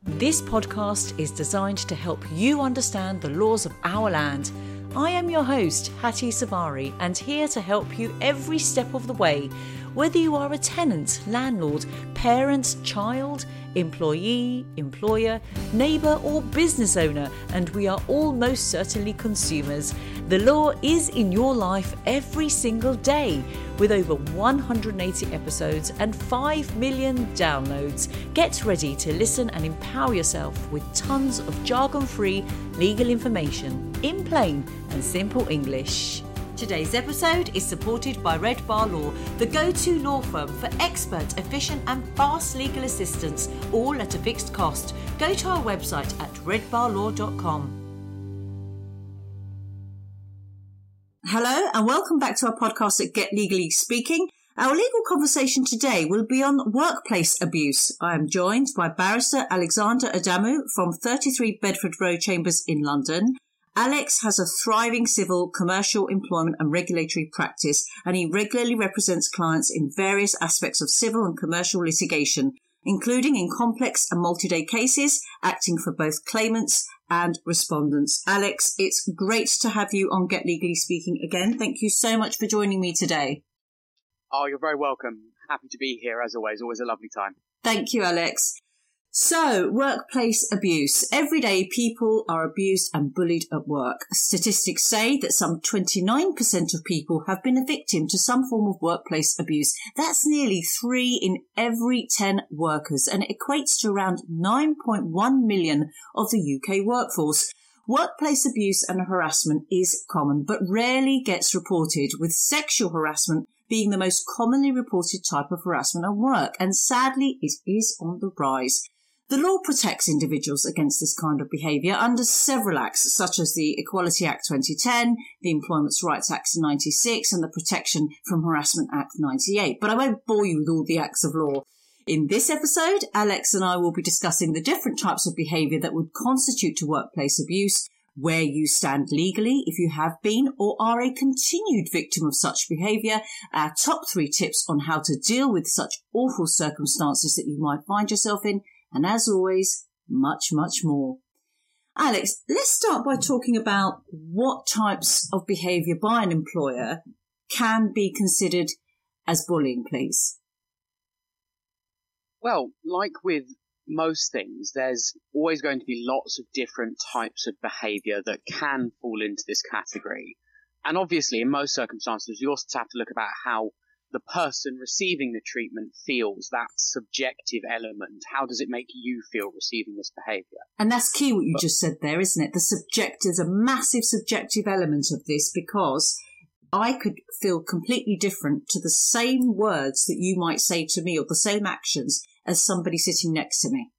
This podcast is designed to help you understand the laws of our land. I am your host, Hattie Savari, and here to help you every step of the way. Whether you are a tenant, landlord, parent, child, employee, employer, neighbour or business owner, and we are all most certainly consumers. The law is in your life every single day. With over 180 episodes and 5 million downloads, get ready to listen and empower yourself with tons of jargon-free legal information in plain and simple English. Today's episode is supported by Red Bar Law, the go-to law firm for expert, efficient and fast legal assistance, all at a fixed cost. Go to our website at redbarlaw.com. Hello and welcome back to our podcast at Get Legally Speaking. Our legal conversation today will be on workplace abuse. I am joined by Barrister Alexander Adamu from 33 Bedford Row Chambers in London. Alex has a thriving civil, commercial, employment and regulatory practice, and he regularly represents clients in various aspects of civil and commercial litigation, including in complex and multi-day cases, acting for both claimants and respondents. Alex, it's great to have you on Get Legally Speaking again. Thank you so much for joining me today. Oh, you're very welcome. Happy to be here as always. Always a lovely time. Thank you, Alex. So, workplace abuse. Every day people are abused and bullied at work. Statistics say that some 29% of people have been a victim to some form of workplace abuse. That's nearly 3 in every 10 workers, and it equates to around 9.1 million of the UK workforce. Workplace abuse and harassment is common, but rarely gets reported, with sexual harassment being the most commonly reported type of harassment at work, and sadly it is on the rise. The law protects individuals against this kind of behaviour under several acts, such as the Equality Act 2010, the Employment Rights Act 96, and the Protection from Harassment Act 98. But I won't bore you with all the acts of law. In this episode, Alex and I will be discussing the different types of behaviour that would constitute to workplace abuse, where you stand legally if you have been or are a continued victim of such behaviour, our top 3 tips on how to deal with such awful circumstances that you might find yourself in, and as always, much, much more. Alex, let's start by talking about what types of behaviour by an employer can be considered as bullying, please. Well, like with most things, there's always going to be lots of different types of behaviour that can fall into this category. And obviously, in most circumstances, you also have to look about how the person receiving the treatment feels, that subjective element. How does it make you feel receiving this behaviour? And that's key what you just said there, isn't it? The subject is a massive subjective element of this, because I could feel completely different to the same words that you might say to me or the same actions as somebody sitting next to me.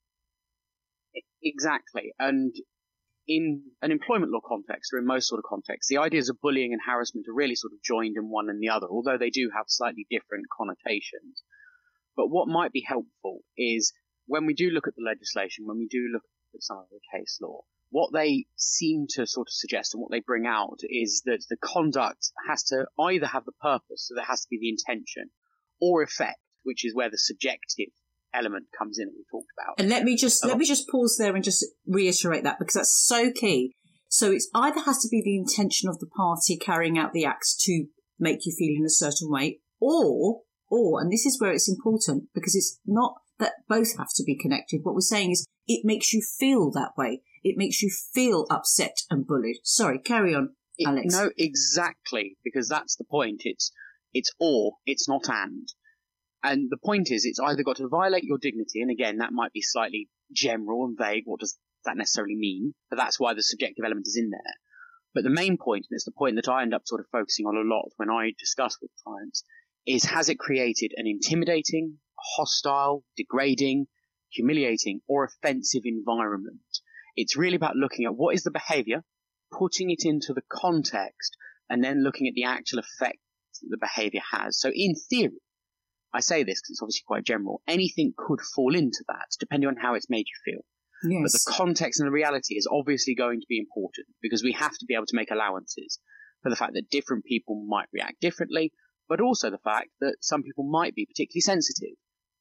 Exactly. And in an employment law context, or in most sort of contexts, the ideas of bullying and harassment are really sort of joined in one and the other, although they do have slightly different connotations. But what might be helpful is when we do look at the legislation, when we do look at some of the case law, what they seem to sort of suggest and what they bring out is that the conduct has to either have the purpose, so there has to be the intention, or effect, which is where the subjective element comes in that we talked about. And let me just pause there and just reiterate that, because that's so key. So it's either has to be the intention of the party carrying out the acts to make you feel in a certain way, or, and this is where it's important, because it's not that both have to be connected. What we're saying is it makes you feel that way. It makes you feel upset and bullied. Sorry, carry on, Alex. No, exactly, because that's the point. It's or, it's not and. And the point is, it's either got to violate your dignity, and again, that might be slightly general and vague. What does that necessarily mean? But that's why the subjective element is in there. But the main point, and it's the point that I end up sort of focusing on a lot when I discuss with clients, is has it created an intimidating, hostile, degrading, humiliating, or offensive environment? It's really about looking at what is the behaviour, putting it into the context, and then looking at the actual effect that the behaviour has. So in theory, I say this because it's obviously quite general, anything could fall into that, depending on how it's made you feel. Yes. But the context and the reality is obviously going to be important, because we have to be able to make allowances for the fact that different people might react differently, but also the fact that some people might be particularly sensitive.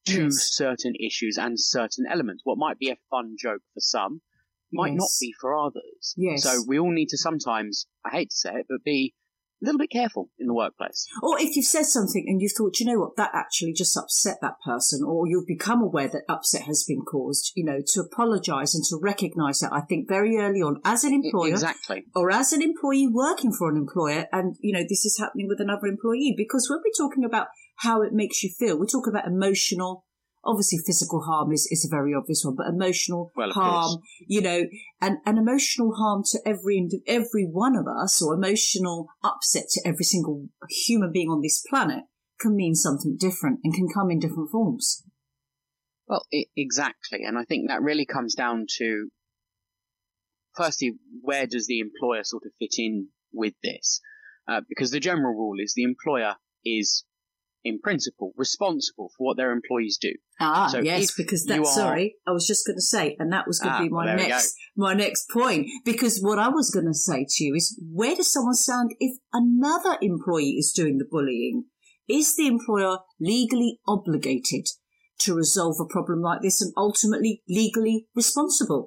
to Yes. certain issues and certain elements. What might be a fun joke for some might not Yes. be for others. Yes. So we all need to sometimes, I hate to say it, but be a little bit careful in the workplace. Or if you've said something and you've thought, you know what, that actually just upset that person, or you've become aware that upset has been caused, to apologise and to recognise that, I think, very early on as an employer. Exactly. Or as an employee working for an employer, and, this is happening with another employee. Because when we're talking about how it makes you feel, we're talking about emotional. Obviously, physical harm is a very obvious one, but emotional harm, and emotional harm to every one of us, or emotional upset to every single human being on this planet, can mean something different and can come in different forms. Well, exactly. And I think that really comes down to, firstly, where does the employer sort of fit in with this? Because the general rule is the employer is, in principle, responsible for what their employees do. So yes, because sorry, I was just going to say, and that was going to be my next point, because what I was going to say to you is, where does someone stand if another employee is doing the bullying? Is the employer legally obligated to resolve a problem like this and ultimately legally responsible?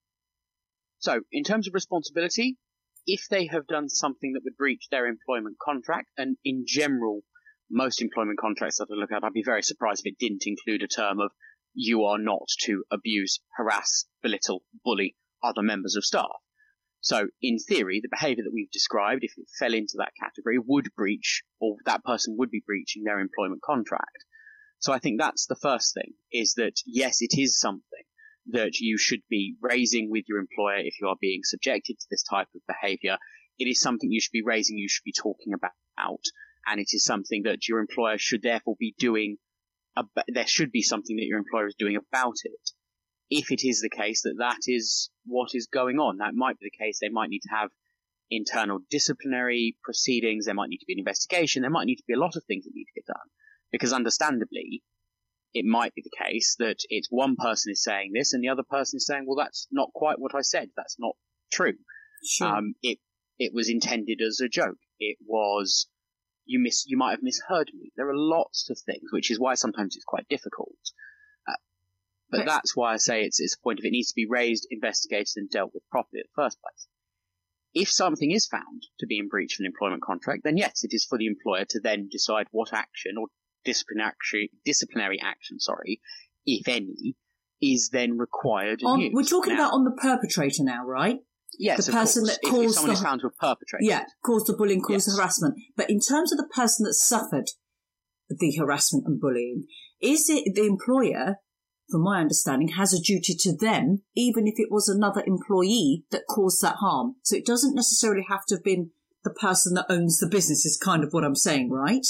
So, in terms of responsibility, if they have done something that would breach their employment contract, and in general, most employment contracts that I look at, I'd be very surprised if it didn't include a term of you are not to abuse, harass, belittle, bully other members of staff. So in theory, the behaviour that we've described, if it fell into that category, would breach, or that person would be breaching their employment contract. So I think that's the first thing, is that yes, it is something that you should be raising with your employer if you are being subjected to this type of behaviour. It is something you should be raising, you should be talking about. And it is something that your employer should therefore be doing. There should be something that your employer is doing about it. If it is the case that that is what is going on, that might be the case. They might need to have internal disciplinary proceedings. There might need to be an investigation. There might need to be a lot of things that need to get done. Because understandably, it might be the case that it's one person is saying this and the other person is saying, well, that's not quite what I said. That's not true. Sure. It was intended as a joke. It was... You might have misheard me. There are lots of things, which is why sometimes it's quite difficult. But that's why I say it's a point of it needs to be raised, investigated, and dealt with properly in the first place. If something is found to be in breach of an employment contract, then yes, it is for the employer to then decide what action or disciplinary action, if any, is then required and used. We're talking about on the perpetrator now, right? Yes, the person that caused if someone is found to have perpetrated. Yeah, caused the bullying, caused the harassment. But in terms of the person that suffered the harassment and bullying, is it the employer, from my understanding, has a duty to them, even if it was another employee that caused that harm? So it doesn't necessarily have to have been the person that owns the business, is kind of what I'm saying, right?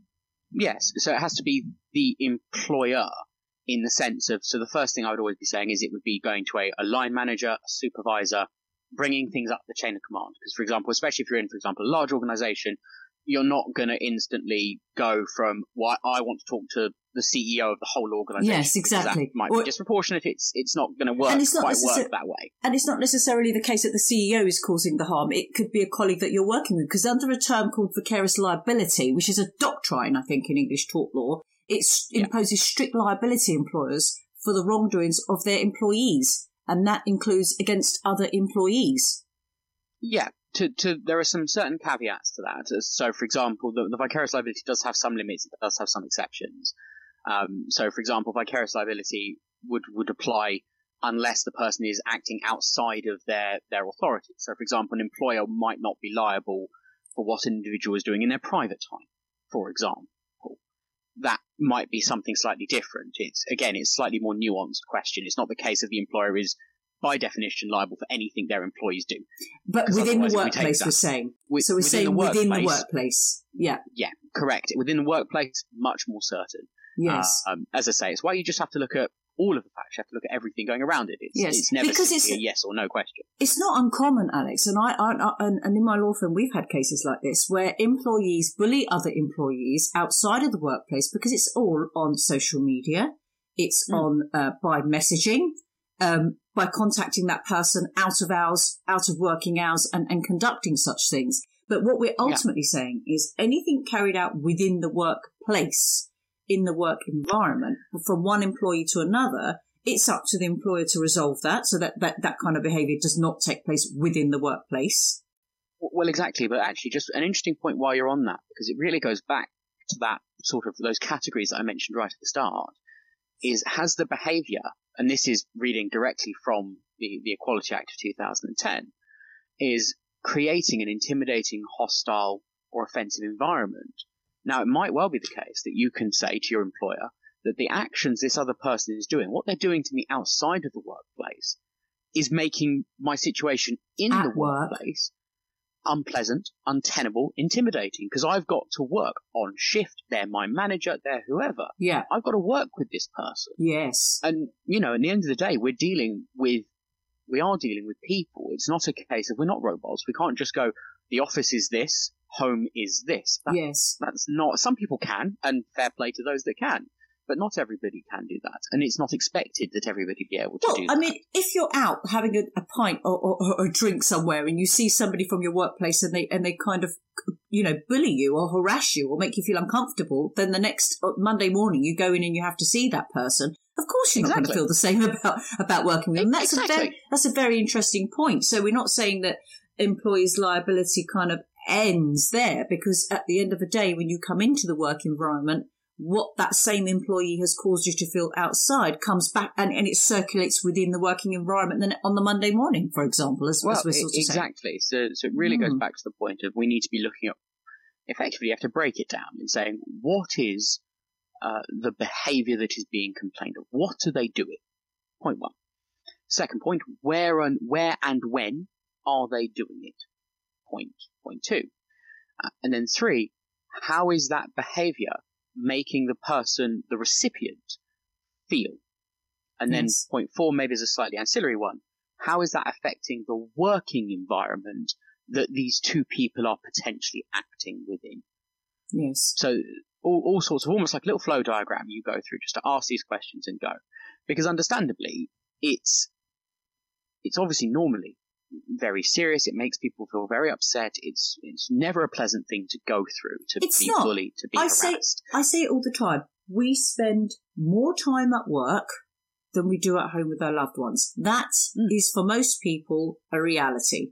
Yes, so it has to be the employer in the sense of, so the first thing I would always be saying is it would be going to a line manager, a supervisor, bringing things up the chain of command. Because, for example, especially if you're in, for example, a large organization, you're not going to instantly go from, well, I want to talk to the CEO of the whole organization. Yes, exactly. That might be disproportionate. It's not going to work that way. And it's not necessarily the case that the CEO is causing the harm. It could be a colleague that you're working with. Because under a term called vicarious liability, which is a doctrine, I think, in English tort law, it imposes strict liability employers for the wrongdoings of their employees. And that includes against other employees. Yeah, there are some certain caveats to that. So, for example, the vicarious liability does have some limits. It does have some exceptions. So, for example, vicarious liability would apply unless the person is acting outside of their authority. So, for example, an employer might not be liable for what an individual is doing in their private time, for example. That might be something slightly different. It's slightly more nuanced question. It's not the case that the employer is, by definition, liable for anything their employees do. But within the workplace, we're saying. So we're saying within the workplace. Yeah. Yeah, correct. Within the workplace, much more certain. Yes. As I say, it's why you just have to look at all of the facts. You have to look at everything going around it. It's never simply a yes or no question. It's not uncommon, Alex, and and in my law firm we've had cases like this where employees bully other employees outside of the workplace because it's all on social media. It's on by messaging, by contacting that person out of hours, out of working hours, and conducting such things. But what we're ultimately saying is anything carried out within the workplace in the work environment from one employee to another, it's up to the employer to resolve that so that kind of behaviour does not take place within the workplace. Well, exactly. But actually, just an interesting point while you're on that, because it really goes back to that sort of those categories that I mentioned right at the start, is has the behaviour, and this is reading directly from the Equality Act of 2010, is creating an intimidating, hostile or offensive environment. Now, it might well be the case that you can say to your employer that the actions this other person is doing, what they're doing to me outside of the workplace, is making my situation in the workplace unpleasant, untenable, intimidating, because I've got to work on shift. They're my manager, they're whoever. Yeah. I've got to work with this person. Yes. And, you know, at the end of the day, we are dealing with people. It's not a case of, we're not robots. We can't just go, the office is this, home is this. Yes. That's not, some people can, and fair play to those that can. But not everybody can do that. And it's not expected that everybody be able to do that. I mean, if you're out having a pint or a drink somewhere and you see somebody from your workplace and they kind of, you know, bully you or harass you or make you feel uncomfortable, then the next Monday morning you go in and you have to see that person. Of course you're not going to feel the same about working with them. That's a very interesting point. So we're not saying that employees' liability kind of ends there, because at the end of the day, when you come into the work environment, what that same employee has caused you to feel outside comes back and it circulates within the working environment then on the Monday morning, for example, as we're sort of saying. Exactly. So it really goes back to the point of we need to be looking at, effectively you have to break it down and saying, what is the behaviour that is being complained of? What are they doing? Point one. Second point, where and when are they doing it? Point two. And then three, how is that behaviour making the person, the recipient, feel? And then point four, maybe is a slightly ancillary one. How is that affecting the working environment that these two people are potentially acting within? Yes. So all sorts of, almost like a little flow diagram you go through just to ask these questions and go. Because understandably, it's obviously normally very serious. It makes people feel very upset. It's never a pleasant thing to go through, to be bullied, to be harassed. I say it all the time. We spend more time at work than we do at home with our loved ones. That is for most people a reality.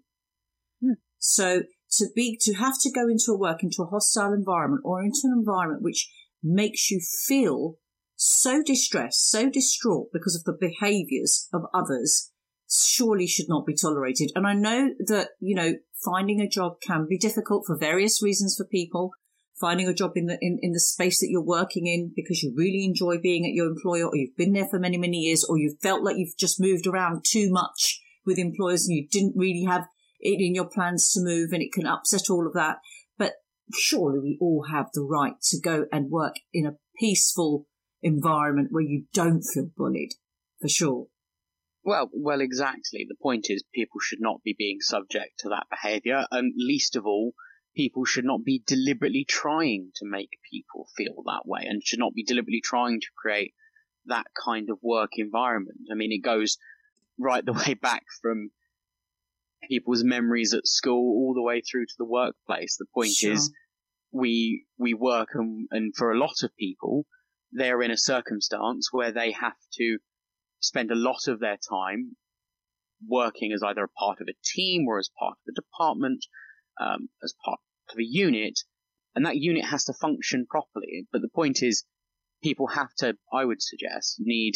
So to have to go into a hostile environment or into an environment which makes you feel so distressed, so distraught because of the behaviours of others, surely should not be tolerated. And I know that, you know, finding a job can be difficult for various reasons for people. Finding a job in the space that you're working in because you really enjoy being at your employer, or you've been there for many, many years, or you've felt like you've just moved around too much with employers and you didn't really have it in your plans to move, and it can upset all of that. But surely we all have the right to go and work in a peaceful environment where you don't feel bullied, for sure. Well, exactly. The point is people should not be being subject to that behaviour, and least of all, people should not be deliberately trying to make people feel that way, and should not be deliberately trying to create that kind of work environment. I mean, it goes right the way back from people's memories at school all the way through to the workplace. The point is we work, and for a lot of people, they're in a circumstance where they have to spend a lot of their time working as either a part of a team or as part of a department, as part of a unit, and that unit has to function properly. But the point is, people have to, I would suggest, need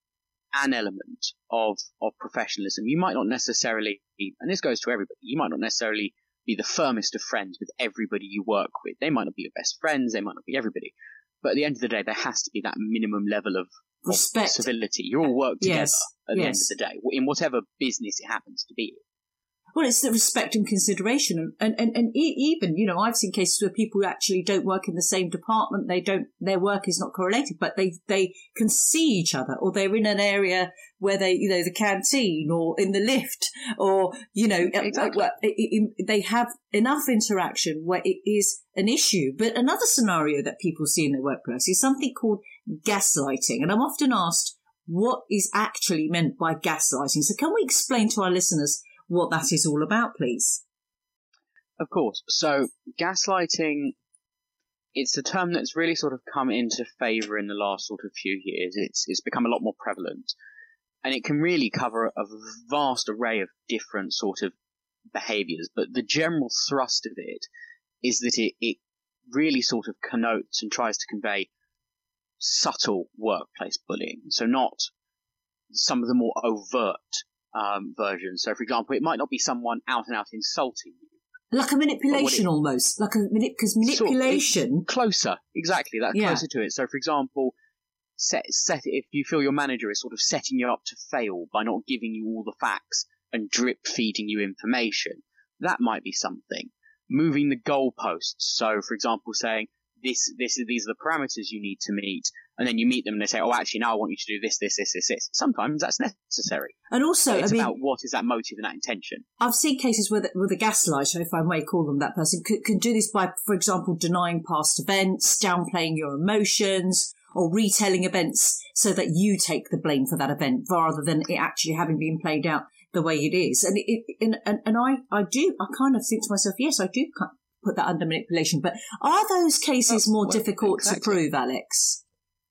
an element of professionalism. You might not necessarily be, and this goes to everybody, you might not necessarily be the firmest of friends with everybody you work with. They might not be your best friends, they might not be everybody. But at the end of the day, there has to be that minimum level of respect, civility. You all work together at the end of the day, in whatever business it happens to be. Well, it's the respect and consideration. And even, you know, I've seen cases where people actually don't work in the same department. Their work is not correlated, but they can see each other, or they're in an area where they, you know, the canteen or in the lift, or, you know, they have enough interaction where it is an issue. But another scenario that people see in their workplace is something called gaslighting. And I'm often asked what is actually meant by gaslighting. So can we explain to our listeners what that is all about, please? Of course. So gaslighting It's a term that's really sort of come into favour in the last sort of few years. It's become a lot more prevalent, and it can really cover a vast array of different sort of behaviours. But the general thrust of it is that it really sort of connotes and tries to convey subtle workplace bullying. So not some of the more overt versions. So, for example, it might not be someone out and out insulting you. Like a manipulation almost. Like because manipulation... Closer, exactly. That's Yeah. closer to it. So, for example, set if you feel your manager is sort of setting you up to fail by not giving you all the facts and drip feeding you information, that might be something. Moving the goalposts. So, for example, saying, these are the parameters you need to meet, and then you meet them and they say, oh, actually, now I want you to do this. Sometimes that's necessary. And also, it's about what is that motive and that intention. I've seen cases where the gaslighter, if I may call them that person, can do this by, for example, denying past events, downplaying your emotions, or retelling events so that you take the blame for that event rather than it actually having been played out the way it is. And I kind of think to myself, yes, I do put that under manipulation. But are those cases more difficult to prove, Alex?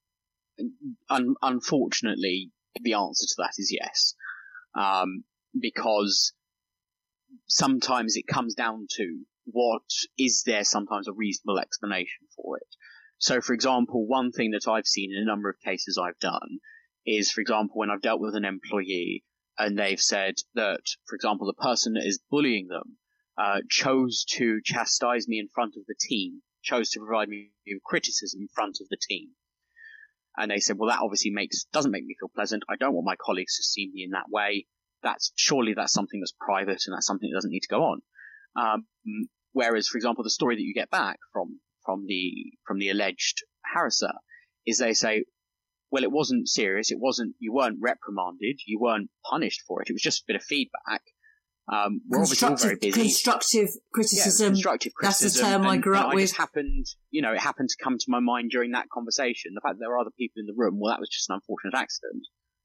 Unfortunately, the answer to that is yes. Because sometimes it comes down to is there sometimes a reasonable explanation for it. So, for example, one thing that I've seen in a number of cases I've done is, for example, when I've dealt with an employee and they've said that, for example, the person that is bullying them chose to chastise me in front of the team, chose to provide me with criticism in front of the team. And they said, well, that obviously doesn't make me feel pleasant. I don't want my colleagues to see me in that way. Surely that's something that's private and that's something that doesn't need to go on. Whereas, for example, the story that you get back from the alleged harasser is they say, well, it wasn't serious. You weren't reprimanded. You weren't punished for it. It was just a bit of feedback. We're obviously all very busy. Constructive criticism. Yeah, constructive criticism. That's the term I grew up with. It happened to come to my mind during that conversation. The fact that there were other people in the room, well, that was just an unfortunate accident.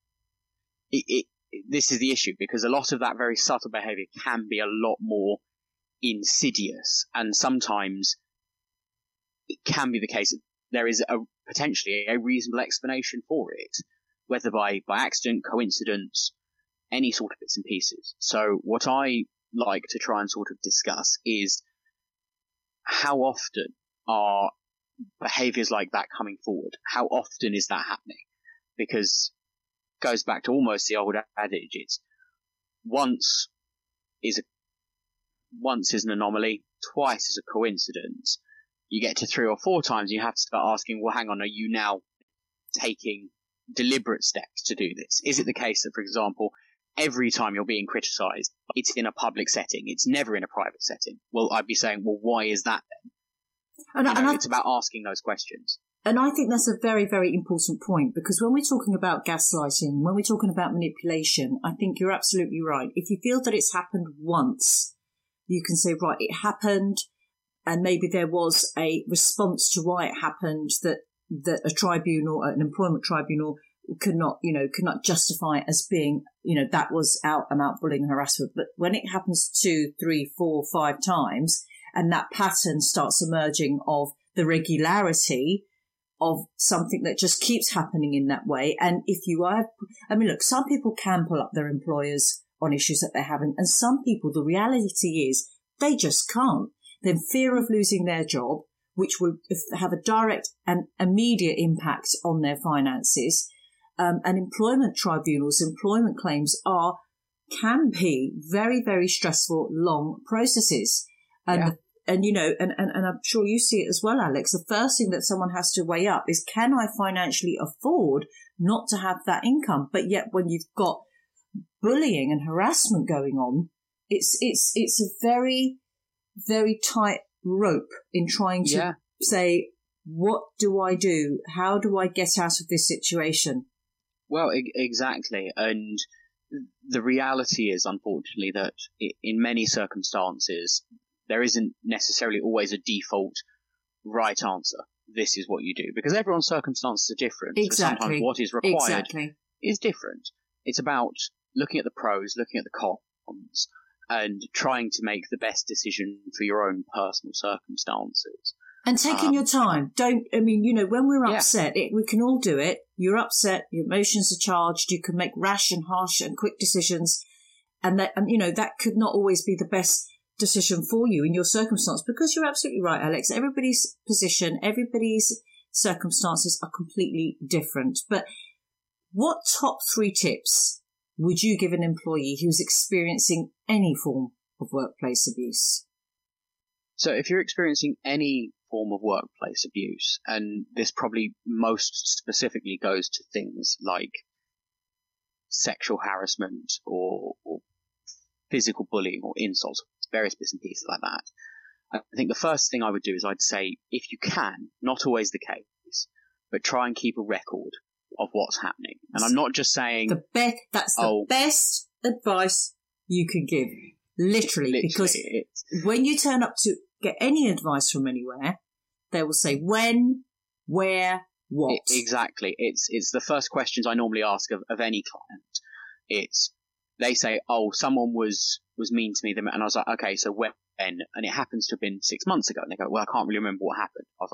This is the issue, because a lot of that very subtle behaviour can be a lot more insidious, and sometimes it can be the case that there is potentially a reasonable explanation for it, whether by accident, coincidence, any sort of bits and pieces. So what I like to try and sort of discuss is how often are behaviours like that coming forward? How often is that happening? Because it goes back to almost the old adage, it's once is an anomaly, twice is a coincidence. You get to 3 or 4 times, you have to start asking, well, hang on, are you now taking deliberate steps to do this? Is it the case that, for example, every time you're being criticised, it's in a public setting, it's never in a private setting? Well, I'd be saying, well, why is that then? It's about asking those questions. And I think that's a very, very important point, because when we're talking about gaslighting, when we're talking about manipulation, I think you're absolutely right. If you feel that it's happened once, you can say, right, it happened, and maybe there was a response to why it happened that a tribunal, an employment tribunal, could not justify as being, that was out and out bullying and harassment. But when it happens 2, 3, 4, 5 times, and that pattern starts emerging of the regularity of something that just keeps happening in that way. And if you are, look, some people can pull up their employers on issues that they're having, and some people, the reality is they just can't. Then fear of losing their job, which will have a direct and immediate impact on their finances. And employment tribunals, employment claims can be very, very stressful, long processes. And I'm sure you see it as well, Alex. The first thing that someone has to weigh up is, can I financially afford not to have that income? But yet when you've got bullying and harassment going on, it's a very, very tight rope in trying to say, what do I do? How do I get out of this situation? Well, exactly. And the reality is, unfortunately, that in many circumstances, there isn't necessarily always a default right answer. This is what you do. Because everyone's circumstances are different. Exactly. So sometimes what is required is different. It's about looking at the pros, looking at the cons, and trying to make the best decision for your own personal circumstances. And taking your time. When we're upset, we can all do it. You're upset, your emotions are charged, you can make rash and harsh and quick decisions. And that could not always be the best decision for you in your circumstance, because you're absolutely right, Alex. Everybody's position, everybody's circumstances are completely different. But what top 3 tips would you give an employee who's experiencing any form of workplace abuse? So if you're experiencing any form of workplace abuse, and this probably most specifically goes to things like sexual harassment or physical bullying or insults, various bits and pieces like that, I think the first thing I would do is I'd say, if you can, not always the case, but try and keep a record of what's happening. And I'm not just saying that's the best advice you can give. Literally, because when you turn up to get any advice from anywhere, they will say when, where, what. Exactly. It's the first questions I normally ask of any client. They say, someone was mean to me, and I was like, okay, so when? And it happens to have been 6 months ago. And they go, well, I can't really remember what happened. I was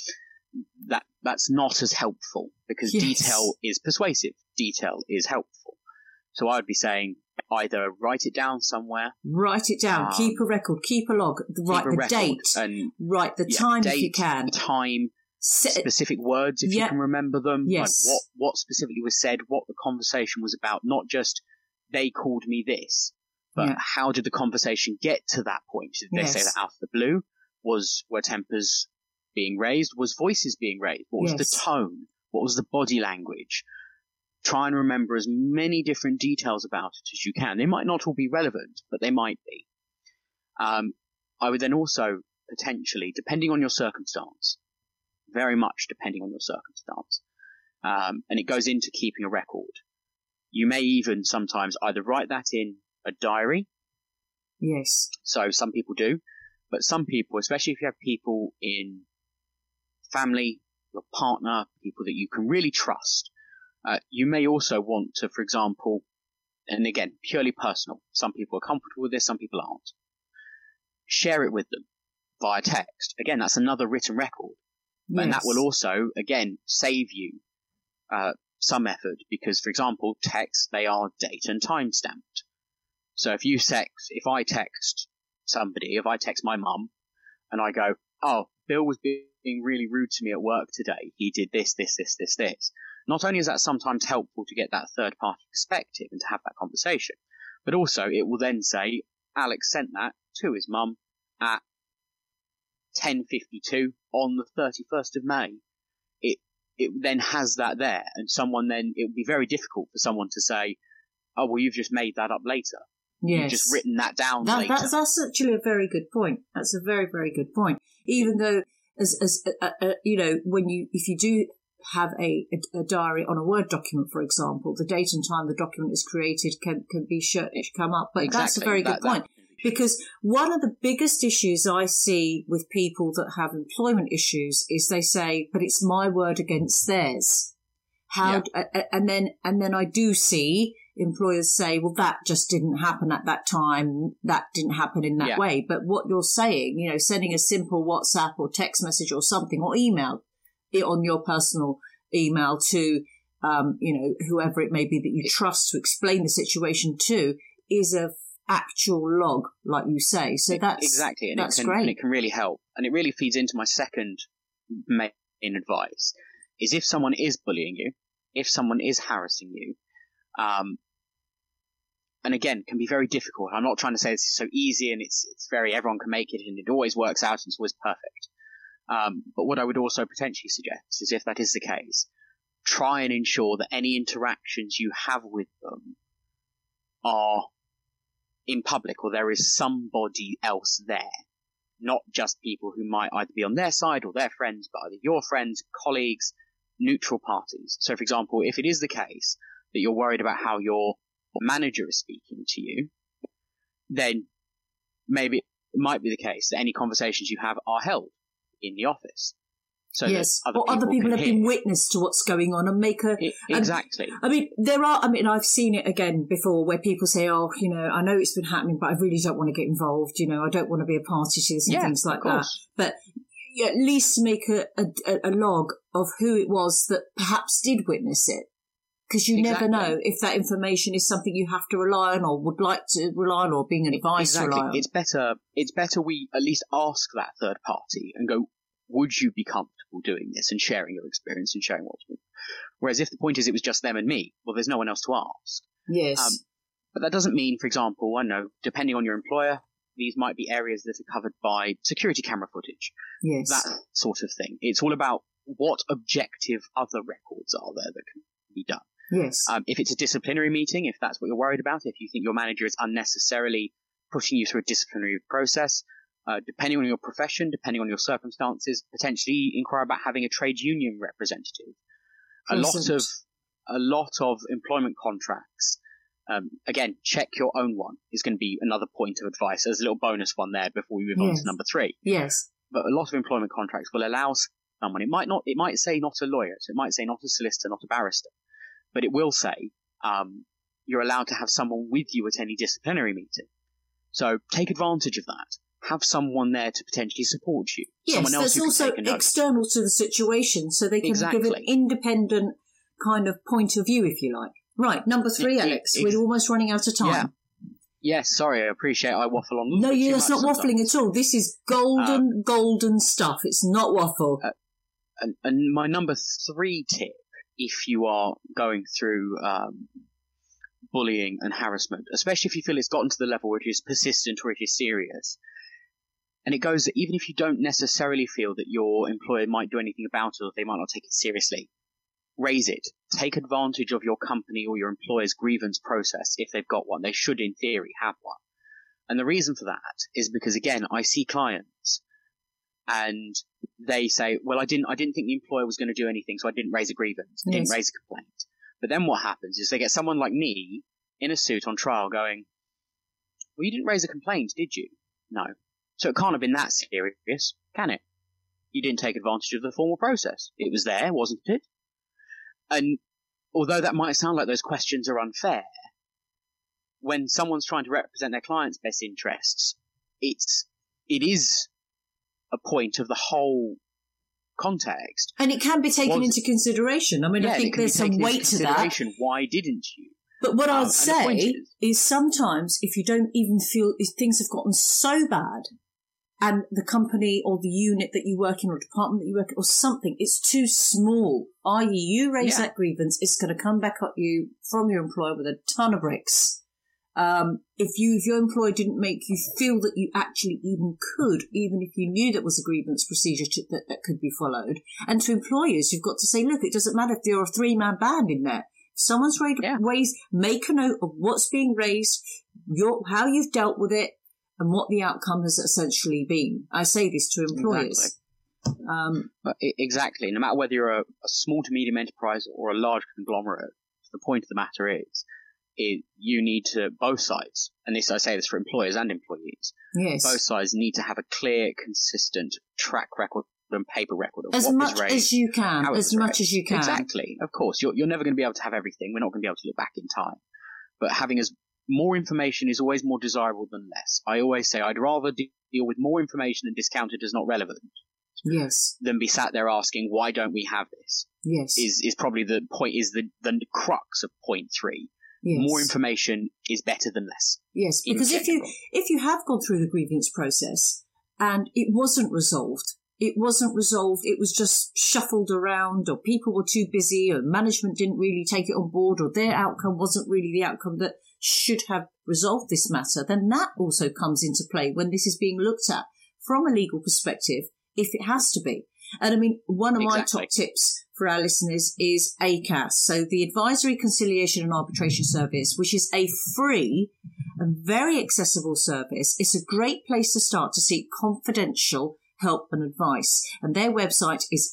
like, that's not as helpful, because detail is persuasive. Detail is helpful. So I would be saying, either write it down somewhere. Write it down. Keep a record. Keep a log. Write the date. And write the time if you can. Time. Specific words if you can remember them. Yes. Like what specifically was said. What the conversation was about. Not just they called me this, but how did the conversation get to that point? Did they say that out of the blue? Were tempers being raised? Was voices being raised? What was the tone? What was the body language? Try and remember as many different details about it as you can. They might not all be relevant, but they might be. I would then also potentially, depending on your circumstance, very much depending on your circumstance, and it goes into keeping a record. You may even sometimes either write that in a diary. Yes. So some people do, but some people, especially if you have people in family, your partner, people that you can really trust, you may also want to, for example, and again, purely personal. Some people are comfortable with this, some people aren't. Share it with them via text. Again, that's another written record. Yes. And that will also, again, save you some effort because, for example, texts, they are date and time stamped. So if I text somebody, if I text my mum and I go, Bill was being really rude to me at work today. He did this. Not only is that sometimes helpful to get that third party perspective and to have that conversation, but also it will then say, Alex sent that to his mum at 10:52 on the 31st of May. It then has that there, and it would be very difficult for someone to say, you've just made that up later. Yes. You've just written that down later. That's actually a very good point. That's a very, very good point. Even though, if you do have a diary on a Word document, for example, the date and time the document is created can be come up. But exactly. That's a very good point. Because one of the biggest issues I see with people that have employment issues is they say, but it's my word against theirs. And then I do see employers say, well, that just didn't happen at that time. That didn't happen in that way. But what you're saying, sending a simple WhatsApp or text message or something, or email it on your personal email to, whoever it may be that you trust to explain the situation to, is a actual log, like you say. So that's exactly, and that's great. And it can really help, and it really feeds into my second main advice: is if someone is bullying you, if someone is harassing you, and again, can be very difficult. I'm not trying to say this is so easy and it's very everyone can make it and it always works out and it's always perfect. But what I would also potentially suggest is, if that is the case, try and ensure that any interactions you have with them are in public, or there is somebody else there, not just people who might either be on their side or their friends, but either your friends, colleagues, neutral parties. So, for example, if it is the case that you're worried about how your manager is speaking to you, then maybe it might be the case that any conversations you have are held in the office. So yes, other people have been witness to what's going on and make exactly. I've seen it again before where people say, I know it's been happening, but I really don't want to get involved. I don't want to be a party to this and things like that. But at least make a log of who it was that perhaps did witness it. Because you never know if that information is something you have to rely on or would like to rely on or being advised to rely on. It's better we at least ask that third party and go, would you be comfortable doing this and sharing your experience and sharing what's been. Whereas if the point is it was just them and me, well, there's no one else to ask. Yes. But that doesn't mean, for example, I know, depending on your employer, these might be areas that are covered by security camera footage. Yes. That sort of thing. It's all about what objective other records are there that can be done. Yes. If it's a disciplinary meeting, if that's what you're worried about, if you think your manager is unnecessarily pushing you through a disciplinary process, depending on your profession, depending on your circumstances, potentially inquire about having a trade union representative. A lot of employment contracts, again, check your own one is going to be another point of advice. There's a little bonus one there before we move on to number 3. Yes. But a lot of employment contracts will allow someone, it might say not a lawyer, so it might say not a solicitor, not a barrister, but it will say you're allowed to have someone with you at any disciplinary meeting. So take advantage of that. Have someone there to potentially support you. Yes, someone else that's also external to the situation, so they can give an independent kind of point of view, if you like. Right, number 3, Alex. We're almost running out of time. Yeah. Yes, sorry, I appreciate I waffle on. No, that's not waffling at all. This is golden stuff. It's not waffle. And my number 3 tip, if you are going through bullying and harassment, especially if you feel it's gotten to the level where it is persistent or it is serious, and it goes that even if you don't necessarily feel that your employer might do anything about it or they might not take it seriously, raise it. Take advantage of your company or your employer's grievance process if they've got one. They should, in theory, have one. And the reason for that is because, again, I see clients and they say, well, I didn't think the employer was going to do anything, so I didn't raise a grievance, didn't raise a complaint. But then what happens is they get someone like me in a suit on trial going, well, you didn't raise a complaint, did you? No. So it can't have been that serious, can it? You didn't take advantage of the formal process. It was there, wasn't it? And although that might sound like those questions are unfair, when someone's trying to represent their client's best interests, it is a point of the whole context. And it can be taken into consideration. I mean, I think there's some weight to that. Why didn't you? But what I'd say is sometimes if you don't even feel, if things have gotten so bad and the company or the unit that you work in or department that you work in or something, it's too small, i.e. you raise that grievance, it's going to come back at you from your employer with a ton of bricks. If your employer didn't make you feel that you actually even could, even if you knew that was a grievance procedure that could be followed. And to employers, you've got to say, look, it doesn't matter if you're a 3-man band in there. If someone's raised, make a note of what's being raised, how you've dealt with it, and what the outcome has essentially been. I say this to employers. Exactly. No matter whether you're a small to medium enterprise or a large conglomerate, the point of the matter is you need to, both sides, and I say this for employers and employees, both sides need to have a clear, consistent track record and paper record of what was raised. As you can, as much as you can. Exactly. Of course, you're never going to be able to have everything. We're not going to be able to look back in time. But having more information is always more desirable than less. I always say I'd rather deal with more information and discount it as not relevant. Yes. Than be sat there asking, why don't we have this? Yes. Is probably the point, is the crux of point 3. Yes. More information is better than less. Yes, because if you have gone through the grievance process and it wasn't resolved, it was just shuffled around, or people were too busy, or management didn't really take it on board, or their outcome wasn't really the outcome that should have resolved this matter, then that also comes into play when this is being looked at from a legal perspective, if it has to be. And I mean, one of my top tips for our listeners is ACAS, so the Advisory, Conciliation and Arbitration Service, which is a free and very accessible service. It's a great place to start to seek confidential help and advice. And their website is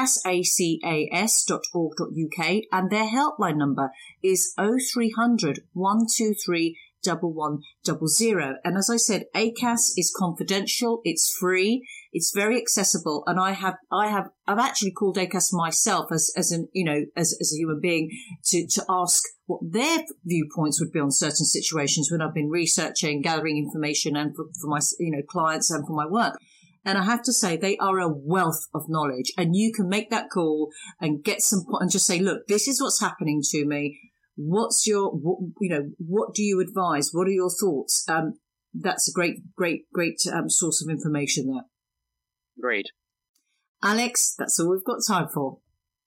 acas.org.uk, and their helpline number is 0300 123 1100. And as I said, ACAS is confidential, it's free, it's very accessible, and I've actually called ACAS myself as a human being to ask what their viewpoints would be on certain situations when I've been researching, gathering information, and for my clients and for my work. And I have to say, they are a wealth of knowledge, and you can make that call and get and just say, look, this is what's happening to me. What do you advise? What are your thoughts? That's a great source of information there. Agreed. Alex, that's all we've got time for.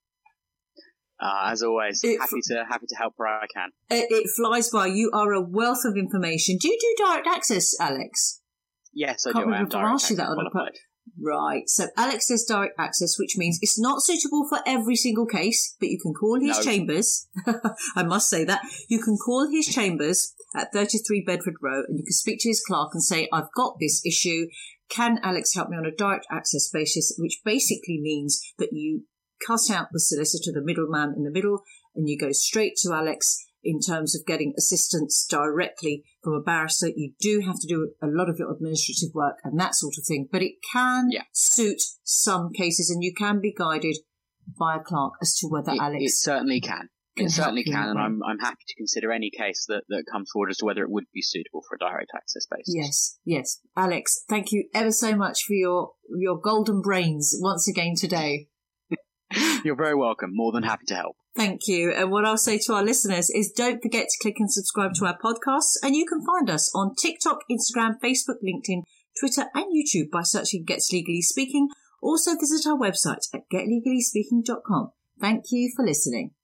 As always, happy to help where I can. It flies by. You are a wealth of information. Do you do direct access, Alex? Yes, I do. I am direct access qualified. Right. So Alex does direct access, which means it's not suitable for every single case, but you can call his chambers. I must say that. You can call his chambers at 33 Bedford Row, and you can speak to his clerk and say, I've got this issue. Can Alex help me on a direct access basis? Which basically means that you cut out the solicitor, the middleman in the middle, and you go straight to Alex in terms of getting assistance directly from a barrister. You do have to do a lot of your administrative work and that sort of thing, but it can suit some cases, and you can be guided by a clerk as to whether Alex... It certainly can. It certainly can, and I'm happy to consider any case that comes forward as to whether it would be suitable for a direct access basis. Yes. Alex, thank you ever so much for your golden brains once again today. You're very welcome. More than happy to help. Thank you. And what I'll say to our listeners is don't forget to click and subscribe to our podcasts. And you can find us on TikTok, Instagram, Facebook, LinkedIn, Twitter and YouTube by searching Gets Legally Speaking. Also visit our website at getlegallyspeaking.com. Thank you for listening.